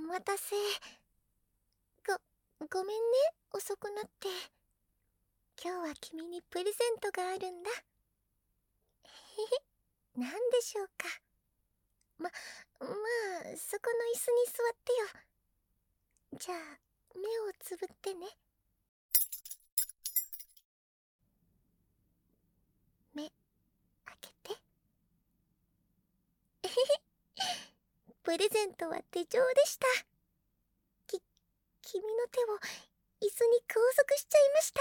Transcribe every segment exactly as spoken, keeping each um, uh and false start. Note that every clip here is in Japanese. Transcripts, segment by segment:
待たせ。ご、ごめんね、遅くなって。今日は君にプレゼントがあるんだ。へへ、なんでしょうか。ま、まあ、そこの椅子に座ってよ。じゃあ、目をつぶってね。目、開けて。えへへ。プレゼントは手錠でした。き、君の手を椅子に拘束しちゃいました。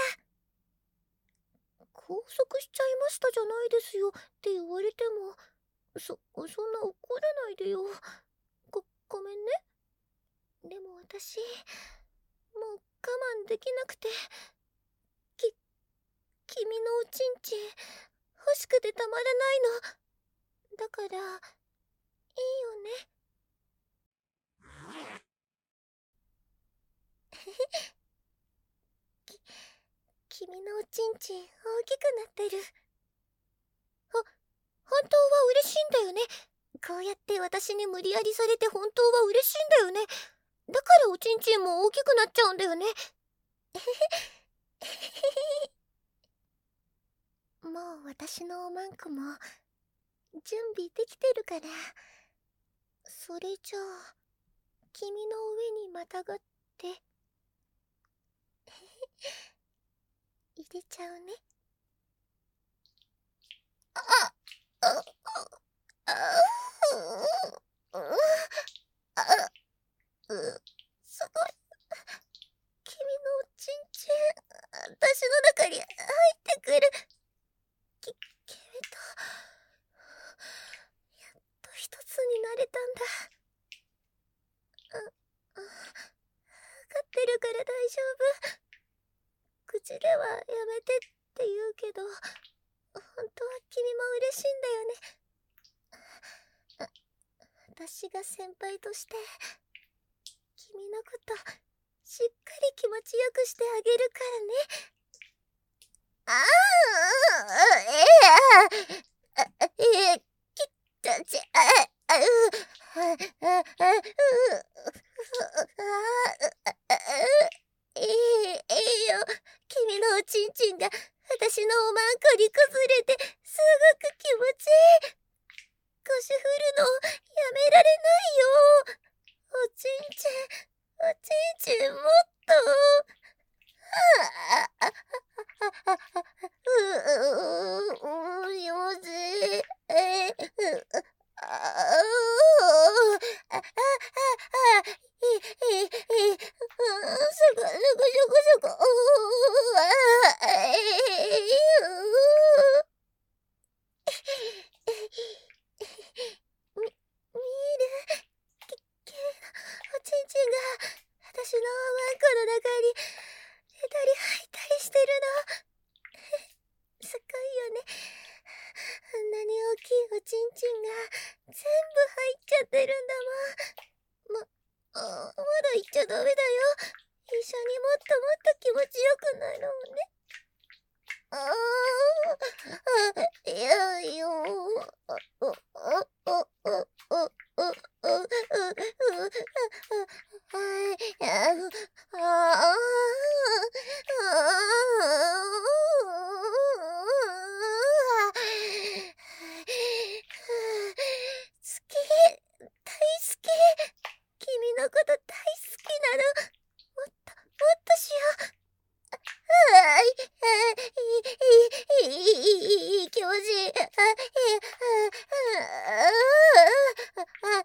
拘束しちゃいましたじゃないですよって言われても、そ、そんな怒らないでよ。ご、ごめんね。でも私、もう我慢できなくて、き、君のおちんちん欲しくてたまらないの。だから、いいよね。き、君のおちんちん大きくなってる。ほ、本当は嬉しいんだよね。こうやって私に無理やりされて本当は嬉しいんだよね。だからおちんちんも大きくなっちゃうんだよね。もう私のおまんこも準備できてるから、それじゃあ君の上にまたがって入れちゃうね。ああああああうすごい。君のおちんちん私の中に入ってくる。き、君とやっと一つになれたんだ。う、う、分かってるから大丈夫。口ではやめてって言うけど、本当は君も嬉しいんだよね。私が先輩として君のことしっかり気持ちよくしてあげるからね。ああ、ええ、ええ、きったち、あ、あ、う、あ、あ、あ、う、あ、ええ、ええよ。君のおちんちんが私のおまんこに崩れてすごく気持ちいい。腰振るのやめられないよ。おちんちん、おちんちんもっと。ああ、う、う、よせ。え、う、ああ、あ、あ、あ、い、い、い、そこ、そこ、そこ、そこ、う、あ、え、う、み、見える？き、き、おちんちんが私のおまんこの中に出たり入ったりしてるの。すごいよね。あんなに大きいおちんちんが全部入っちゃってるんだもん。ま、あ、まだ言っちゃダメだよ。一緒にもっともっと気持ちよくなろうね。ああ、あ、いやいよ。あ、あ、あ、あ、あ、あ、あ、あ、あ、はい、あ、あ、好き、大好き。君のこと大好きなの。もっと、もっとしよう。あい、あ、いい、いい、いい、気持ちいい。あ、いい、あ、あ、あ、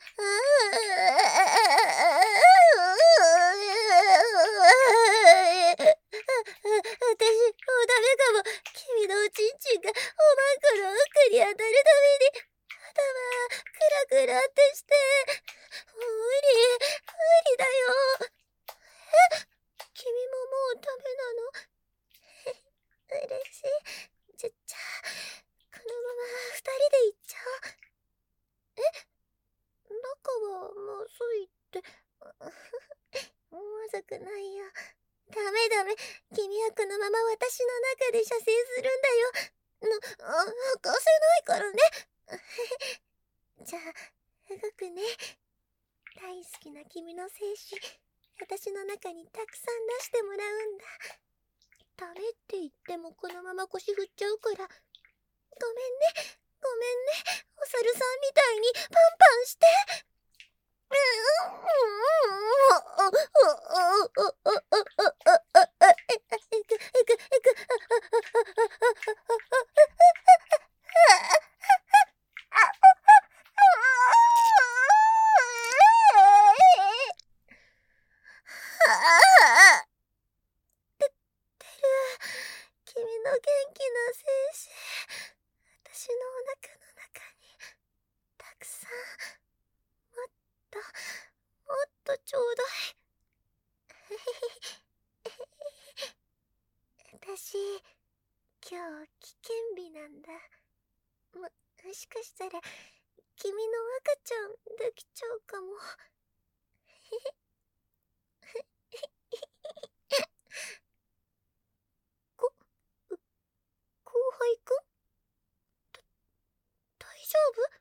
私、もうダメかも。君のおちんちんがおまんこの奥に当たるために、頭、クラクラってして。もう無理、無理だよ。え、君ももうダメなの？嬉しい。じゃ、じゃあ、このまま二人で行っちゃおう。え？中はまずいって。まずくないよ。ダメダメ。君はこのまま私の中で射精するんだよ。な、あ、吐かせないからね。じゃあ、動くね。大好きなな君の精子、私の中にたくさん出してもらうんだ。ダメって言ってもこのまま腰振っちゃうから、ごめんね、ごめんね、お猿さんみたいにパンパンして。君の元気な精子、私のお腹の中にたくさん、もっともっとちょうだい。私今日危険日なんだ。も、もしかしたら君の赤ちゃんできちゃうかも。こ、う、後輩くん？だ、大丈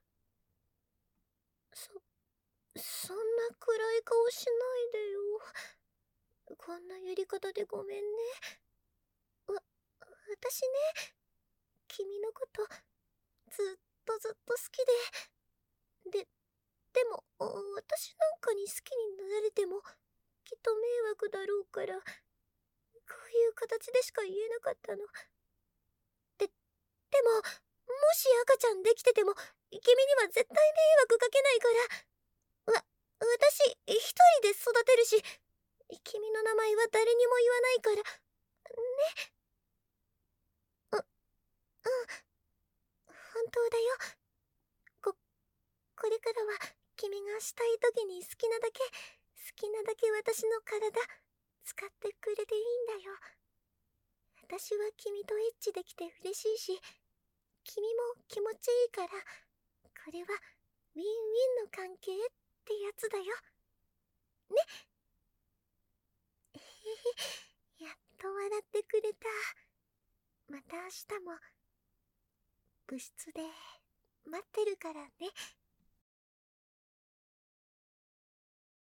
夫？そ、そんな暗い顔しないでよ。こんなやり方でごめんね。わ、私ね、君のことずっとずっと好きで。で、でも、私なんかに好きになられてもきっと迷惑だろうから、こういう形でしか言えなかったの。で、でも、もし赤ちゃんできてても君には絶対迷惑かけないから。わ、私一人で育てるし、君の名前は誰にも言わないからね。う、うん、本当だよ。こ、これからは君がしたい時に好きなだけ、好きなだけ私の体使ってくれていいんだよ。私は君とエッチできて嬉しいし、君も気持ちいいから、これはウィンウィンの関係ってやつだよ。ね。やっと笑ってくれた。また明日も部室で待ってるからね。